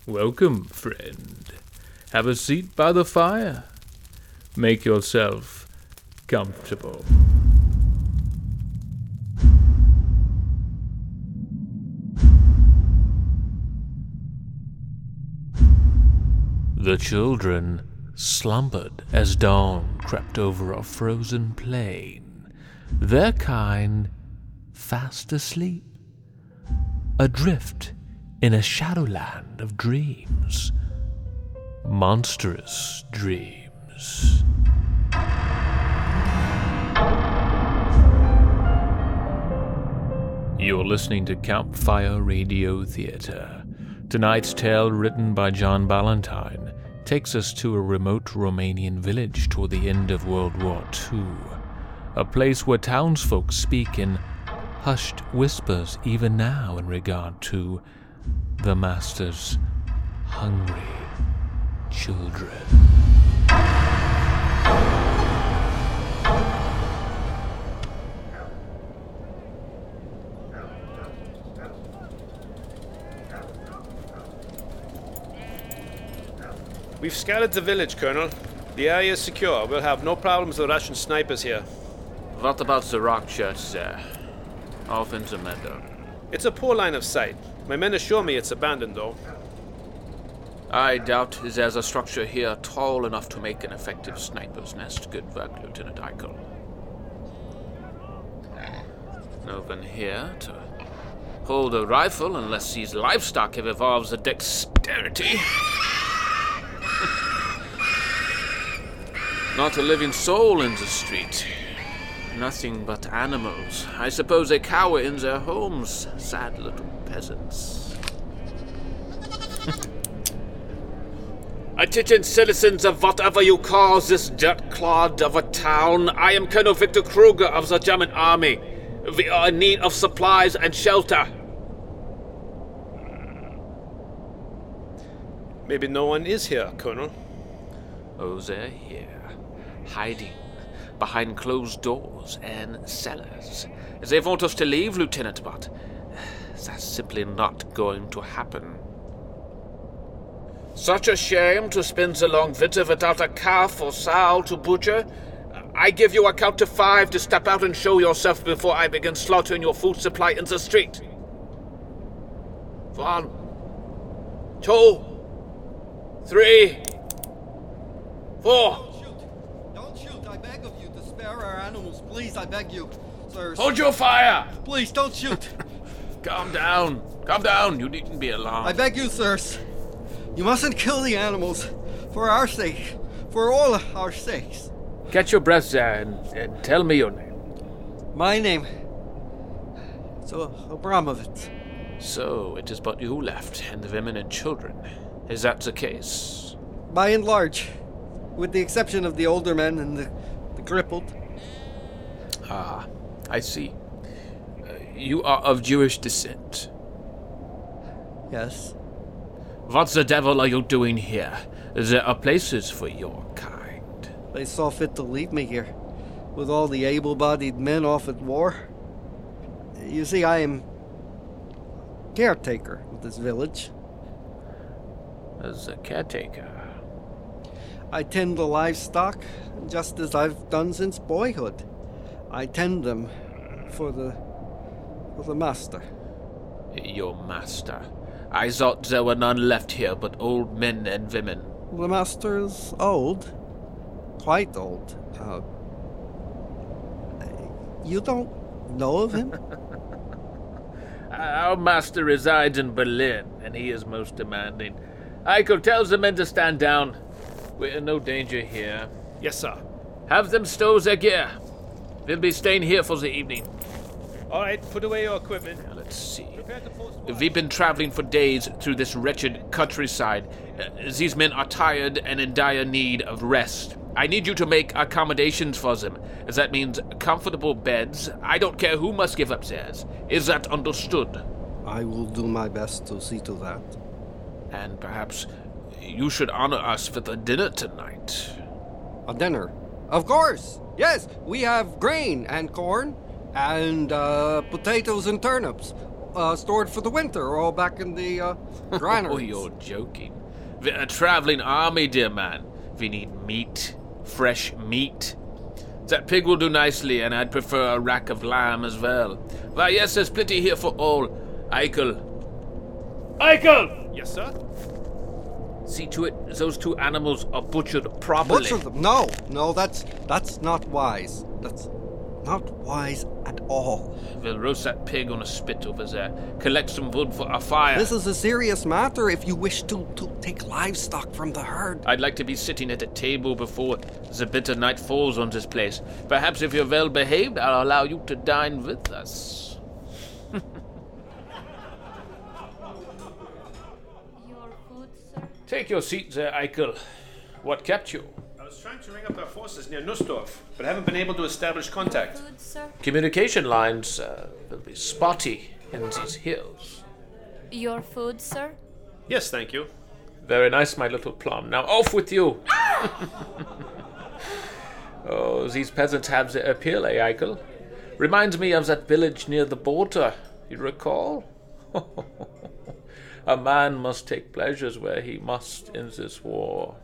Welcome, friend. Have a seat by the fire. Make yourself comfortable. The children slumbered as dawn crept over a frozen plain, their kind fast asleep, adrift in a shadowland of dreams, monstrous dreams. You're listening to Campfire Radio Theater. Tonight's tale, written by John Ballantyne, takes us to a remote Romanian village toward the end of World War II, a place where townsfolk speak in hushed whispers even now in regard to the Master's hungry children. We've scoured the village, Colonel. The area is secure. We'll have no problems with Russian snipers here. What about the rock church there? Off in the meadow. It's a poor line of sight. My men assure me it's abandoned, though. I doubt there's a structure here tall enough to make an effective sniper's nest. Good work, Lieutenant Eichel. No one here to hold a rifle unless these livestock have evolved the dexterity. Not a living soul in the street. Nothing but animals. I suppose they cower in their homes. Sad little peasants. Attention, citizens of whatever you call this dirt clod of a town. I am Colonel Victor Kruger of the German Army. We are in need of supplies and shelter. Maybe no one is here, Colonel. Oh, they're here. Hiding behind closed doors and cellars. They want us to leave, Lieutenant, but that's simply not going to happen. Such a shame to spend the long winter without a calf or sow to butcher. I give you a count to 5 to step out and show yourself before I begin slaughtering your food supply in the street. 1, 2, 3, 4. Don't shoot, I beg of you, to spare our animals. Please, I beg you, sirs. Hold your fire! Please, don't shoot. Calm down. You needn't be alarmed. I beg you, sirs. You mustn't kill the animals. For our sake. For all our sakes. Catch your breath there and tell me your name. My name is Abramovitz. So, it is but you left, and the women and children. Is that the case? By and large. With the exception of the older men and the crippled. Ah, I see. You are of Jewish descent. Yes. What the devil are you doing here? There are places for your kind. They saw fit to leave me here, with all the able-bodied men off at war. You see, I am caretaker of this village. As a caretaker? I tend the livestock, just as I've done since boyhood. I tend them for the master. Your master? I thought there were none left here but old men and women. The master is old. Quite old. You don't know of him? Our master resides in Berlin, and he is most demanding. Eichel tells the men to stand down. We're in no danger here. Yes, sir. Have them stow their gear. We'll be staying here for the evening. All right, put away your equipment. Now, let's see. Prepare to post fire. We've been traveling for days through this wretched countryside. These men are tired and in dire need of rest. I need you to make accommodations for them. That means comfortable beds. I don't care who must give up theirs. Is that understood? I will do my best to see to that. And perhaps you should honor us with a dinner tonight. A dinner? Of course! Yes, we have grain and corn and potatoes and turnips. stored for the winter, or back in the granaries. Oh, you're joking. We're a traveling army, dear man. We need meat. Fresh meat. That pig will do nicely, and I'd prefer a rack of lamb as well. Why, yes, there's plenty here for all. Eichel. Eichel! Yes, sir? See to it those two animals are butchered properly. Butcher them? No, that's not wise. That's not wise at all. We'll roast that pig on a spit over there. Collect some wood for our fire. This is a serious matter if you wish to take livestock from the herd. I'd like to be sitting at a table before the bitter night falls on this place. Perhaps if you're well behaved, I'll allow you to dine with us. Your food, sir? Take your seat there, Eichel. What kept you? I was trying to ring up our forces near Nussdorf, but haven't been able to establish contact. Food, sir? Communication lines will be spotty in these hills. Your food, sir? Yes, thank you. Very nice, my little plum. Now off with you! Oh, these peasants have their appeal, eh, Eichel? Reminds me of that village near the border. You recall? A man must take pleasures where he must in this war.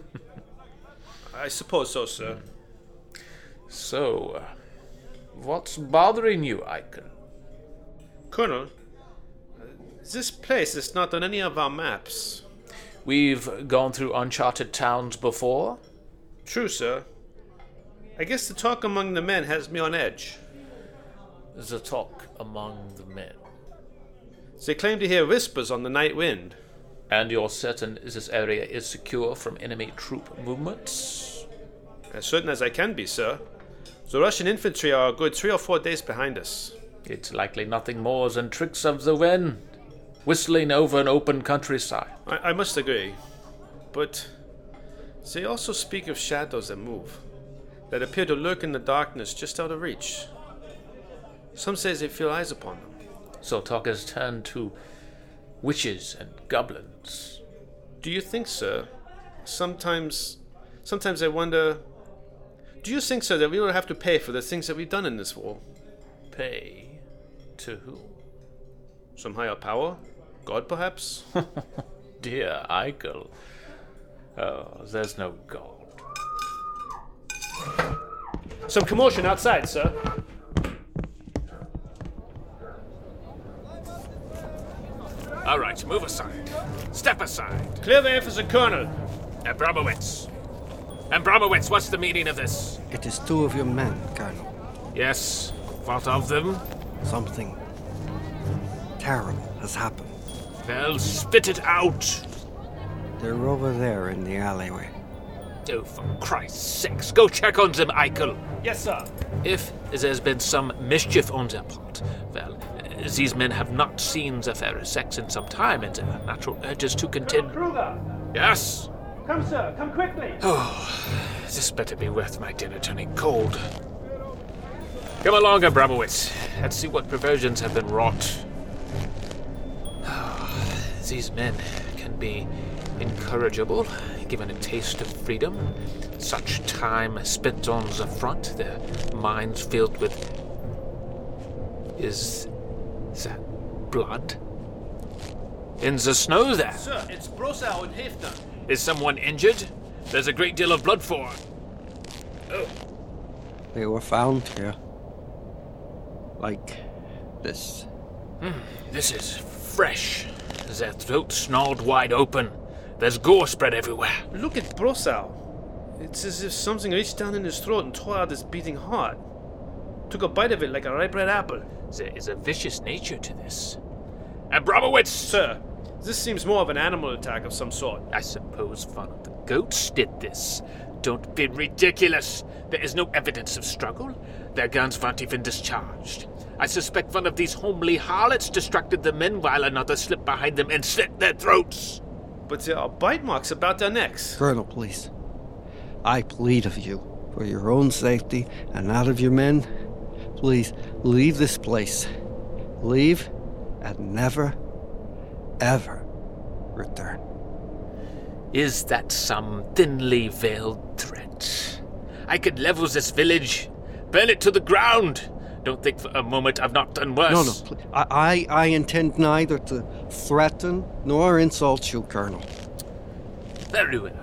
I suppose so, sir. So, what's bothering you, Eichel? Colonel, this place is not on any of our maps. We've gone through uncharted towns before. True, sir. I guess the talk among the men has me on edge. The talk among the men. They claim to hear whispers on the night wind. And you're certain this area is secure from enemy troop movements? As certain as I can be, sir. The Russian infantry are a good 3 or 4 days behind us. It's likely nothing more than tricks of the wind, whistling over an open countryside. I must agree. But they also speak of shadows that move, that appear to lurk in the darkness just out of reach. Some say they feel eyes upon them. So talk has turned to witches and goblins. Do you think, sir? Sometimes I wonder... Do you think, sir, that we will have to pay for the things that we've done in this war? Pay to whom? Some higher power? God, perhaps? Dear Eichel. Oh, there's no God. Some commotion outside, sir. All right, move aside. Step aside. Clear the air for the colonel. Abramowitz. Abramowitz, what's the meaning of this? It is 2 of your men, Colonel. Yes, what of them? Something terrible has happened. Well, spit it out. They're over there in the alleyway. Oh, for Christ's sakes, go check on them, Eichel. Yes, sir. If there's been some mischief on their part, well, these men have not seen the fairer sex in some time, and their natural urges to contend. Kruger! Yes? Come, sir, come quickly! Oh, this better be worth my dinner turning cold. Come along, Abramowitz. Let's see what perversions have been wrought. These men can be incorrigible, given a taste of freedom. Such time spent on the front, their minds filled with... Is that blood? In the snow there? Sir, it's Brosau and Hefner. Is someone injured? There's a great deal of blood for. Oh. They were found here. Like this. This is fresh. Their throats snarled wide open. There's gore spread everywhere. Look at Brosau. It's as if something reached down in his throat and tore out his beating heart. Took a bite of it like a ripe red apple. There is a vicious nature to this. Abramowitz! Sir, this seems more of an animal attack of some sort. I suppose one of the goats did this. Don't be ridiculous. There is no evidence of struggle. Their guns weren't even discharged. I suspect one of these homely harlots distracted the men while another slipped behind them and slit their throats. But there are bite marks about their necks. Colonel, please. I plead of you, for your own safety and that of your men, please leave this place. Leave and never, ever return. Is that some thinly veiled threat? I could level this village, burn it to the ground. Don't think for a moment I've not done worse. No, please. I intend neither to threaten nor insult you, Colonel. Very well.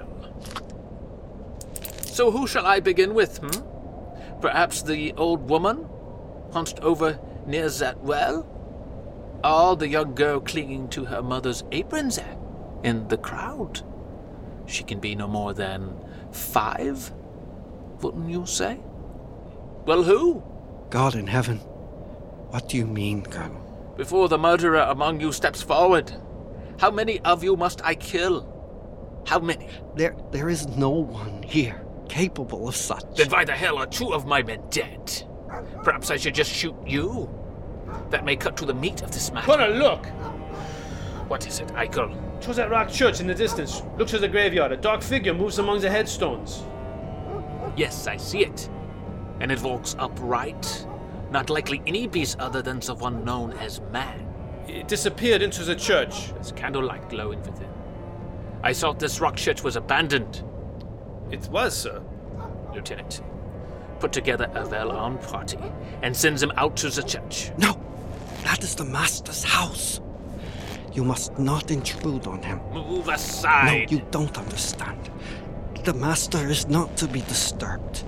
So who shall I begin with, Perhaps the old woman, hunched over near that well? Or the young girl clinging to her mother's apron there, in the crowd? She can be no more than 5, wouldn't you say? Well, who? God in heaven, what do you mean, Colonel? Before the murderer among you steps forward, how many of you must I kill? How many? There is no one here capable of such. Then why the hell are 2 of my men dead? Perhaps I should just shoot you. That may cut to the meat of this matter. Connor, look! What is it, Eichel? Towards that rock church in the distance. Look to the graveyard. A dark figure moves among the headstones. Yes, I see it. And it walks upright. Not likely any beast other than the one known as man. It disappeared into the church. There's candlelight glowing within. I thought this rock church was abandoned. It was, sir. Lieutenant, put together a well-armed party and send them out to the church. No, that is the Master's house. You must not intrude on him. Move aside. No, you don't understand. The Master is not to be disturbed.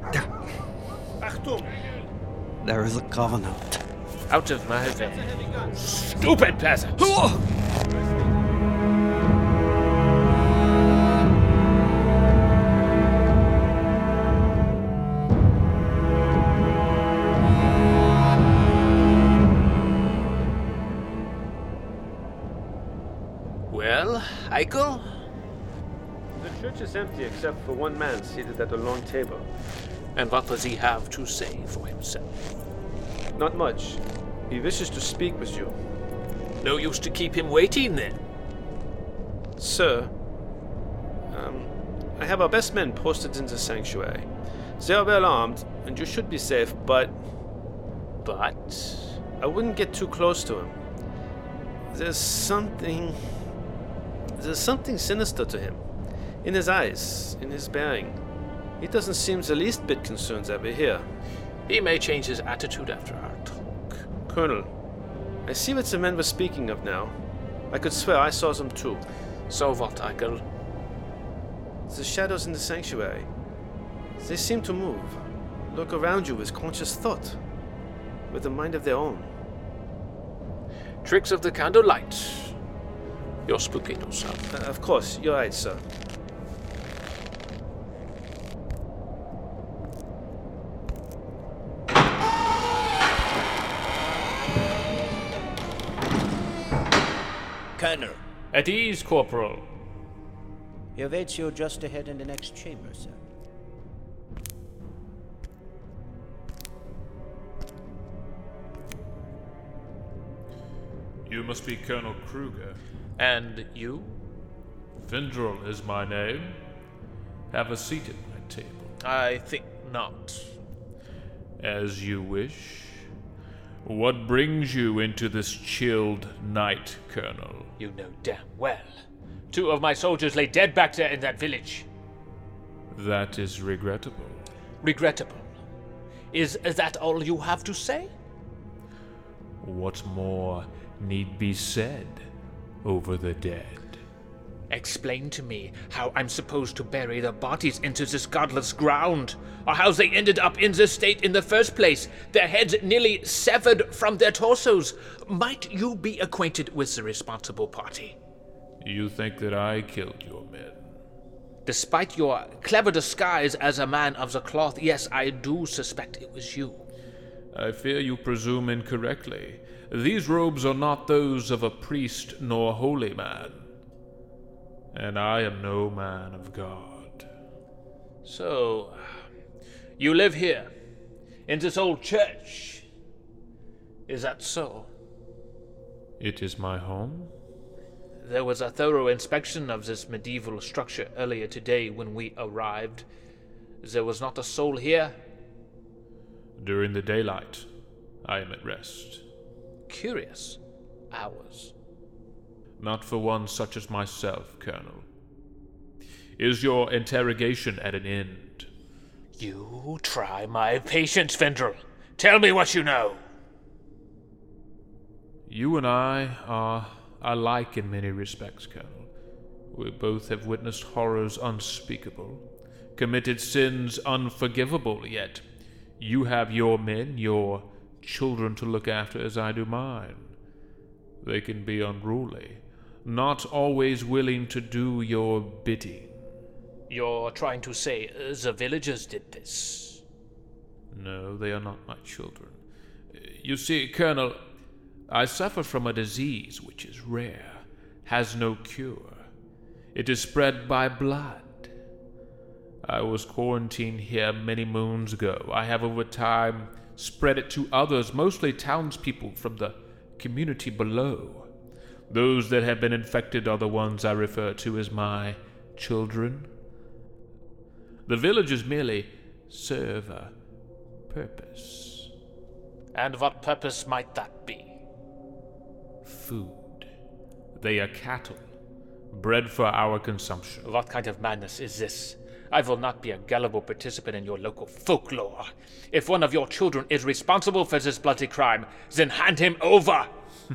There is a covenant. Out of my way. Stupid peasant! Well, Eichel? The church is empty except for one man seated at a long table. And what does he have to say for himself? Not much. He wishes to speak with you. No use to keep him waiting, then. Sir, I have our best men posted in the sanctuary. They are well armed, and you should be safe, but I wouldn't get too close to him. There's something sinister to him. In his eyes, in his bearing. He doesn't seem the least bit concerned that we're here. He may change his attitude after our talk. Colonel, I see what the men were speaking of now. I could swear I saw them too. So what, Eichel? The shadows in the sanctuary. They seem to move. Look around you with conscious thought. With a mind of their own. Tricks of the candlelight. You're spooking yourself. Of course, you're right, sir. Colonel. At ease, Corporal. He awaits you just ahead in the next chamber, sir. You must be Colonel Kruger. And you? Vindrel is my name. Have a seat at my table. I think not. As you wish. What brings you into this chilled night, Colonel? You know damn well. 2 of my soldiers lay dead back there in that village. That is regrettable. Regrettable? Is that all you have to say? What more need be said over the dead? Explain to me how I'm supposed to bury the bodies into this godless ground, or how they ended up in this state in the first place, their heads nearly severed from their torsos. Might you be acquainted with the responsible party? You think that I killed your men? Despite your clever disguise as a man of the cloth, yes, I do suspect it was you. I fear you presume incorrectly. These robes are not those of a priest nor holy man. And I am no man of God. So, you live here, in this old church. Is that so? It is my home? There was a thorough inspection of this medieval structure earlier today when we arrived. There was not a soul here. During the daylight, I am at rest. Curious. Hours. Not for one such as myself, Colonel. Is your interrogation at an end? You try my patience, Vindrel. Tell me what you know. You and I are alike in many respects, Colonel. We both have witnessed horrors unspeakable, committed sins unforgivable, yet you have your men, your children to look after as I do mine. They can be unruly, not always willing to do your bidding. You're trying to say the villagers did this? No, they are not my children. You see, Colonel, I suffer from a disease which is rare, has no cure. It is spread by blood. I was quarantined here many moons ago. I have over time spread it to others, mostly townspeople from the community below. Those that have been infected are the ones I refer to as my children. The villagers merely serve a purpose. And what purpose might that be? Food. They are cattle, bred for our consumption. What kind of madness is this? I will not be a gullible participant in your local folklore. If one of your children is responsible for this bloody crime, then hand him over!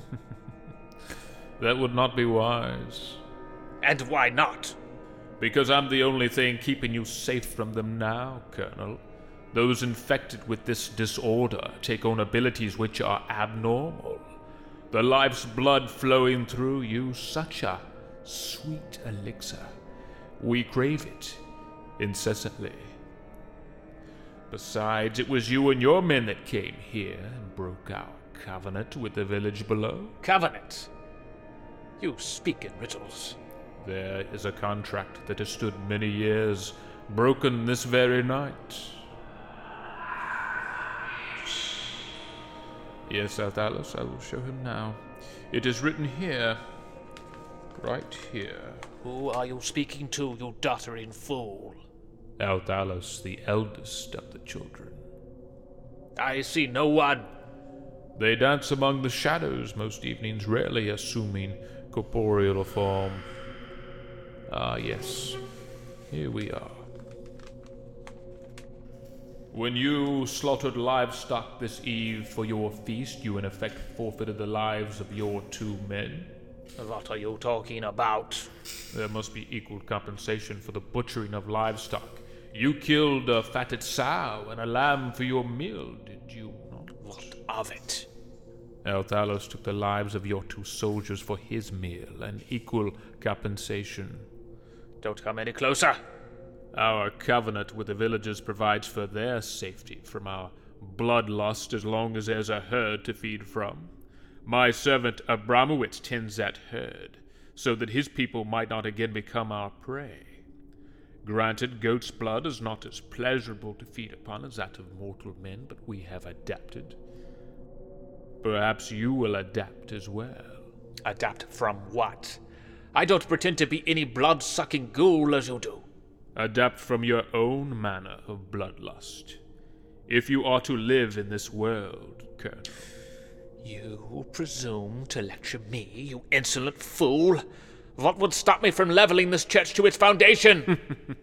That would not be wise. And why not? Because I'm the only thing keeping you safe from them now, Colonel. Those infected with this disorder take on abilities which are abnormal. The life's blood flowing through you, such a sweet elixir. We crave it incessantly. Besides, it was you and your men that came here and broke our covenant with the village below. Covenant? You speak in riddles. There is a contract that has stood many years, broken this very night. Yes, Althalos, I will show him now. It is written here, right here. Who are you speaking to, you doddering fool? Althalos, the eldest of the children. I see no one. They dance among the shadows most evenings, rarely assuming corporeal form. Ah, yes. Here we are. When you slaughtered livestock this eve for your feast, you in effect forfeited the lives of your 2 men. What are you talking about? There must be equal compensation for the butchering of livestock. You killed a fatted sow and a lamb for your meal, did you not? What of it? Althalos took the lives of your 2 soldiers for his meal, and equal compensation. Don't come any closer. Our covenant with the villagers provides for their safety from our bloodlust as long as there's a herd to feed from. My servant Abramowitz tends that herd, so that his people might not again become our prey. Granted, goat's blood is not as pleasurable to feed upon as that of mortal men, but we have adapted. Perhaps you will adapt as well. Adapt from what? I don't pretend to be any blood-sucking ghoul as you do. Adapt from your own manner of bloodlust. If you are to live in this world, Colonel. You presume to lecture me, you insolent fool? What would stop me from leveling this church to its foundation?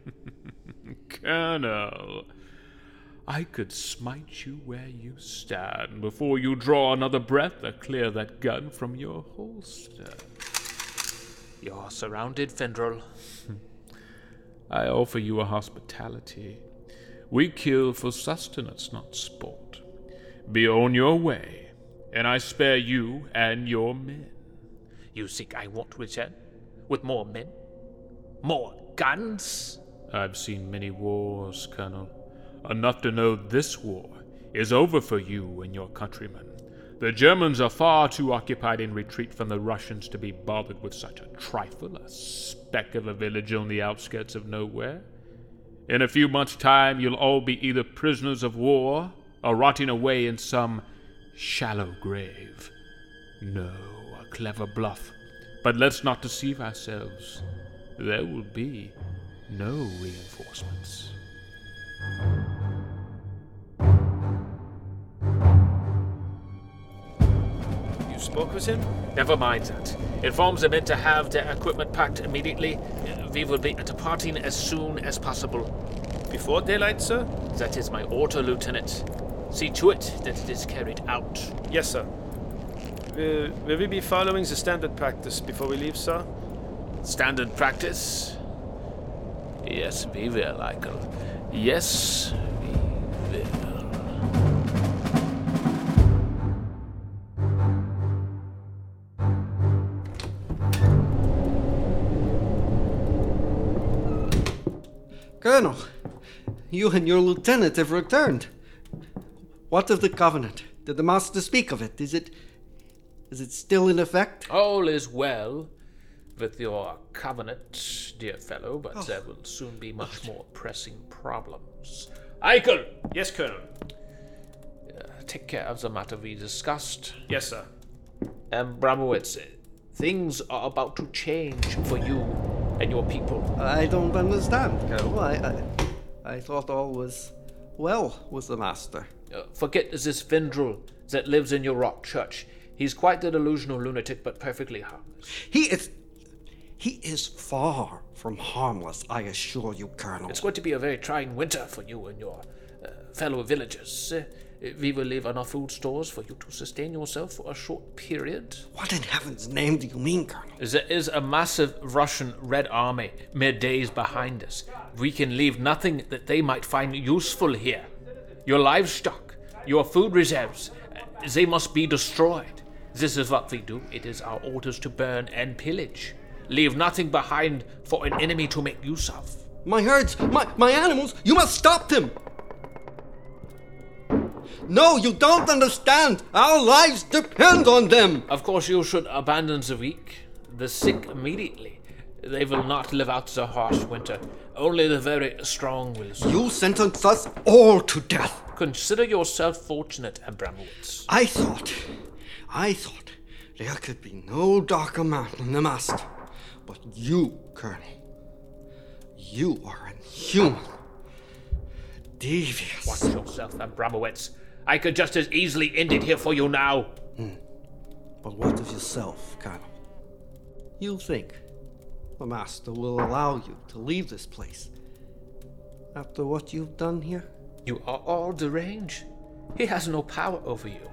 Colonel, I could smite you where you stand before you draw another breath to clear that gun from your holster. You're surrounded, Fendrel. I offer you a hospitality. We kill for sustenance, not sport. Be on your way, and I spare you and your men. You think I won't return? With more men? More guns? I've seen many wars, Colonel. Enough to know this war is over for you and your countrymen. The Germans are far too occupied in retreat from the Russians to be bothered with such a trifle, a speck of a village on the outskirts of nowhere. In a few months' time, you'll all be either prisoners of war or rotting away in some shallow grave. No, a clever bluff. But let's not deceive ourselves. There will be no reinforcements. You spoke with him? Never mind that. Inform the men to have their equipment packed immediately. We will be departing as soon as possible. Before daylight, sir? That is my order, Lieutenant. See to it that it is carried out. Yes, sir. Will we be following the standard practice before we leave, sir? Standard practice? Yes, we will, Eichel. Yes, we will. Colonel, you and your lieutenant have returned. What of the Covenant? Did the Master speak of it? Is it still in effect? All is well with your Covenant, dear fellow, but there will soon be much more pressing problems. Eichel! Yes, Colonel. Take care of the matter we discussed. Yes, sir. Abramowitz, things are about to change for you and your people. I don't understand, Colonel. I thought all was well with the Master. Forget this Vindrel that lives in your rock church. He's quite the delusional lunatic, but perfectly harmless. He is far from harmless, I assure you, Colonel. It's going to be a very trying winter for you and your fellow villagers. We will leave enough food stores for you to sustain yourself for a short period. What in heaven's name do you mean, Colonel? There is a massive Russian Red Army mere days behind us. We can leave nothing that they might find useful here. Your livestock, your food reserves, they must be destroyed. This is what we do. It is our orders to burn and pillage. Leave nothing behind for an enemy to make use of. My herds, my animals, you must stop them! No, you don't understand! Our lives depend on them! Of course you should abandon the weak, the sick immediately. They will not live out the harsh winter. Only the very strong will survive. You sentence us all to death! Consider yourself fortunate, Abramowitz. I thought there could be no darker man than the Master. But you, Colonel, you are inhuman. Devious. Watch yourself, Abramowitz. I could just as easily end it here for you now. But what of yourself, Colonel? You think the Master will allow you to leave this place after what you've done here? You are all deranged. He has no power over you.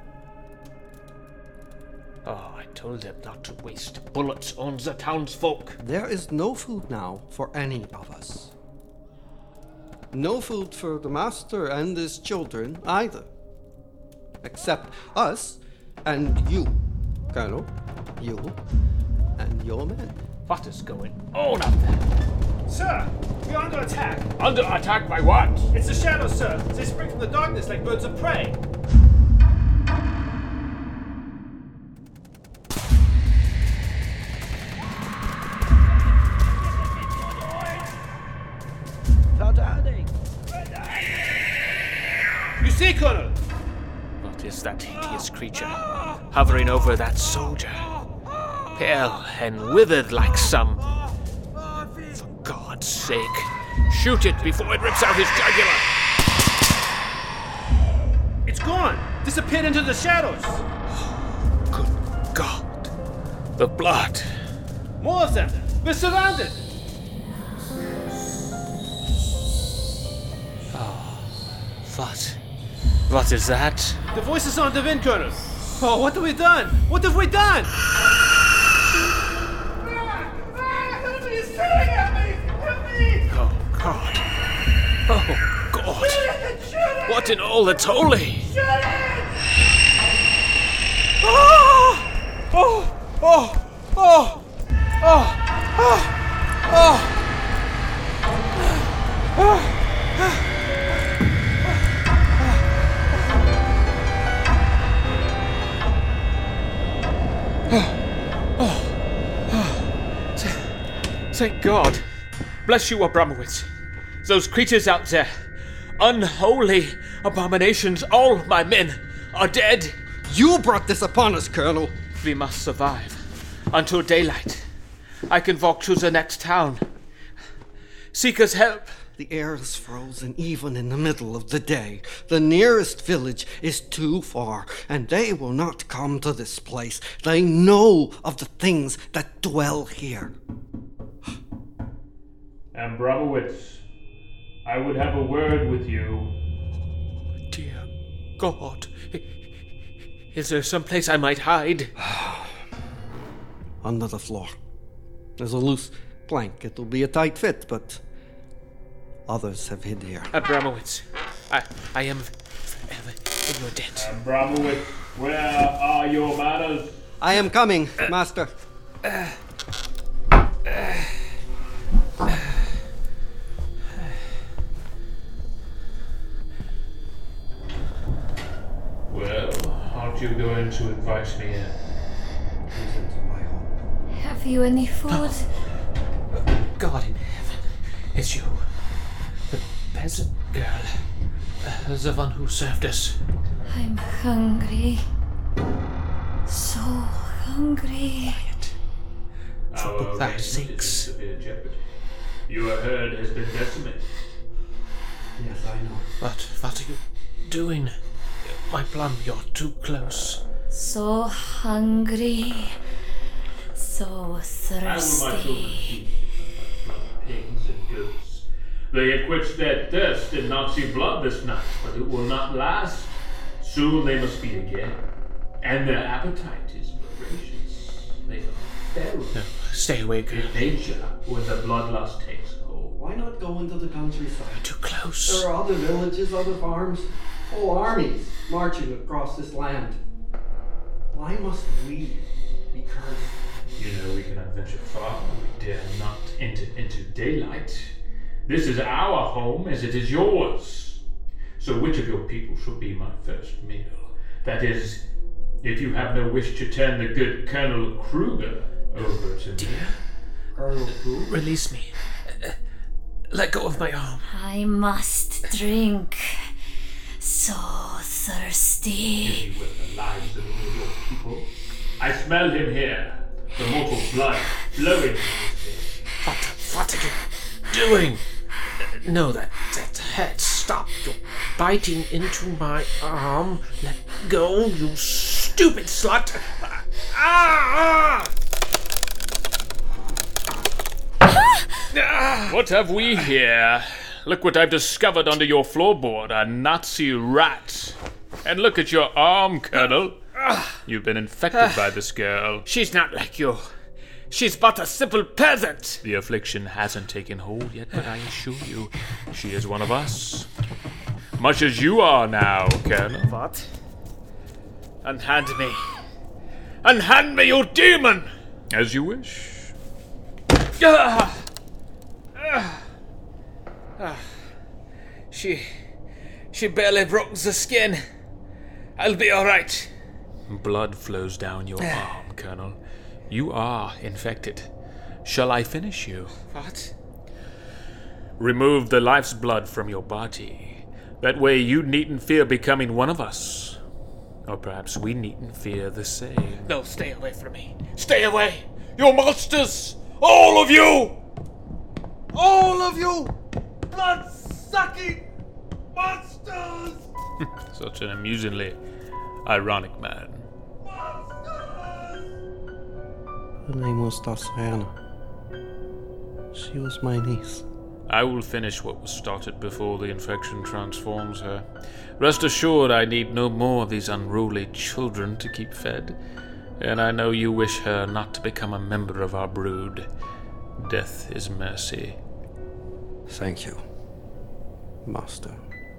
Oh, I told them not to waste bullets on the townsfolk. There is no food now for any of us. No food for the Master and his children either. Except us and you, Colonel. You and your men. What is going on up there? Sir, we're under attack. Under attack by what? It's the shadows, sir. They spring from the darkness like birds of prey. You see, Colonel? What is that hideous creature hovering over that soldier? Pale and withered like some... For God's sake, shoot it before it rips out his jugular! It's gone! Disappeared into the shadows! Good God! The blood! More of them! We're surrounded! What is that? The voices on the wind, Colonel! Oh, what have we done? What have we done? Somebody's shooting at me! Help me! Oh, God. Oh, God. What in all that's holy? Thank God. Bless you, Abramowitz. Those creatures out there, unholy abominations, all my men are dead. You brought this upon us, Colonel. We must survive until daylight. I can walk to the next town. Seek us help. The air is frozen even in the middle of the day. The nearest village is too far, and they will not come to this place. They know of the things that dwell here. Abramowitz, I would have a word with you. Dear God. Is there some place I might hide? Under the floor. There's a loose plank. It'll be a tight fit, but others have hid here. Abramowitz, I am forever in your debt. Abramowitz, where are your manners? I am coming, Master. Well, aren't you going to invite me in? Please enter my home. Have you any food? God in heaven, it's you. The peasant girl. The one who served us. I'm hungry. So hungry. For God's sakes. Your herd has been decimated. Yes, I know. What are you doing? My plum, you're too close. So hungry. So thirsty. Pigs and goats. They have quenched their thirst in Nazi blood this night, but it will not last. Soon they must feed again. And their appetite is voracious. They are feral. No, stay away, girl. In nature, when the bloodlust takes hold. Why not go into the countryside? You're too close. There are other villages, other farms, whole armies marching across this land. Why must we be cursed? You know we cannot venture far. We dare not enter into daylight. This is our home as it is yours. So which of your people shall be my first meal? That is, if you have no wish to turn the good Colonel Kruger over to me. Dear, Colonel who? release me. Let go of my arm. I must drink. So thirsty. He with the lives of all your people. I smell him here. The mortal blood flowing from his veins. What are you doing? No, that head. Stop. You're biting into my arm. Let go, you stupid slut. What have we here? Look what I've discovered under your floorboard, a Nazi rat. And look at your arm, Colonel. You've been infected by this girl. She's not like you. She's but a simple peasant. The affliction hasn't taken hold yet, but I assure you, she is one of us. Much as you are now, Colonel. What? Unhand me. Unhand me, you demon! As you wish. She barely broke the skin. I'll be all right. Blood flows down your arm, Colonel. You are infected. Shall I finish you? What? Remove the life's blood from your body. That way you needn't fear becoming one of us. Or perhaps we needn't fear the same. No, stay away from me. Stay away! You monsters! All of you! All of you! Blood-sucking monsters! Such an amusingly ironic man. Her name was Tatiana. She was my niece. I will finish what was started before the infection transforms her. Rest assured I need no more of these unruly children to keep fed. And I know you wish her not to become a member of our brood. Death is mercy. Thank you, Master.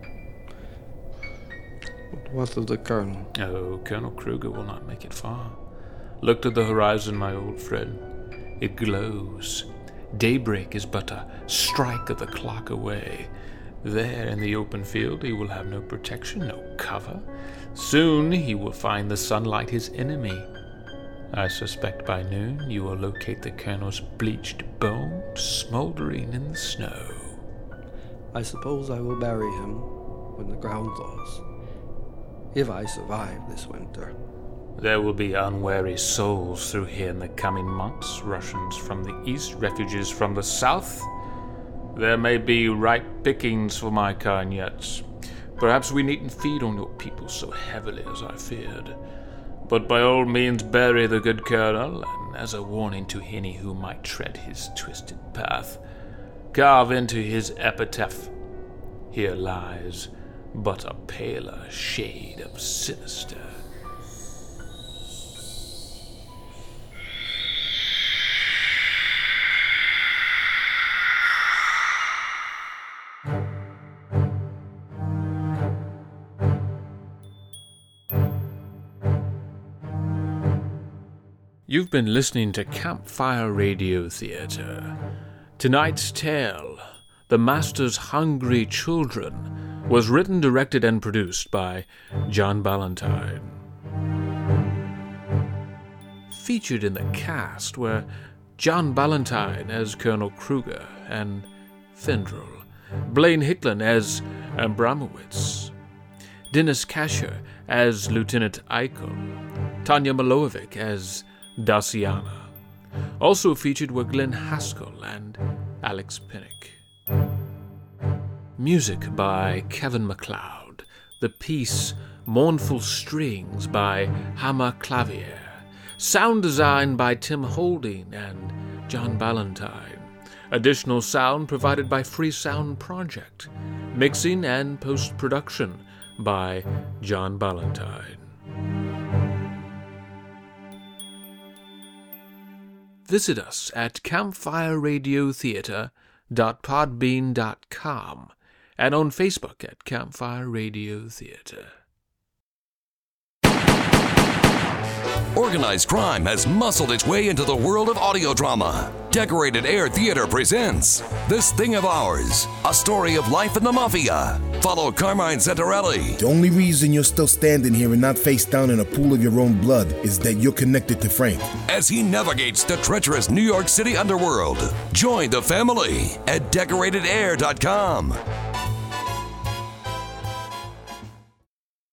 But what of the Colonel? Oh, Colonel Kruger will not make it far. Look to the horizon, my old friend. It glows. Daybreak is but a strike of the clock away. There in the open field he will have no protection, no cover. Soon he will find the sunlight his enemy. I suspect by noon you will locate the Colonel's bleached bones smoldering in the snow. I suppose I will bury him when the ground thaws. If I survive this winter. There will be unwary souls through here in the coming months, Russians from the east, refugees from the south. There may be ripe pickings for my kind yet. Perhaps we needn't feed on your people so heavily as I feared. But by all means bury the good Colonel, and as a warning to any who might tread his twisted path, carve into his epitaph, "Here lies but a paler shade of sinister. You've been listening to Campfire Radio Theater. Tonight's tale, The Master's Hungry Children, was written, directed, and produced by John Ballantyne. Featured in the cast were John Ballantyne as Colonel Kruger and Fendrel, Blaine Hicklin as Abramowitz, Dennis Kasher as Lieutenant Eichel, Tanya Milojevic as Daciana. Also featured were Glenn Haskell and Alex Pinnock. Music by Kevin MacLeod. The piece Mournful Strings by Hammer Clavier. Sound design by Tim Holding and John Ballantyne. Additional sound provided by Free Sound Project. Mixing and post-production by John Ballantyne. Visit us at campfireradiotheater.podbean.com and on Facebook at Campfire Radio Theater. Organized crime has muscled its way into the world of audio drama. Decorated Air Theater presents This Thing of Ours, a story of life in the mafia. Follow Carmine Santarelli. The only reason you're still standing here and not face down in a pool of your own blood is that you're connected to Frank. As he navigates the treacherous New York City underworld. Join the family at DecoratedAir.com.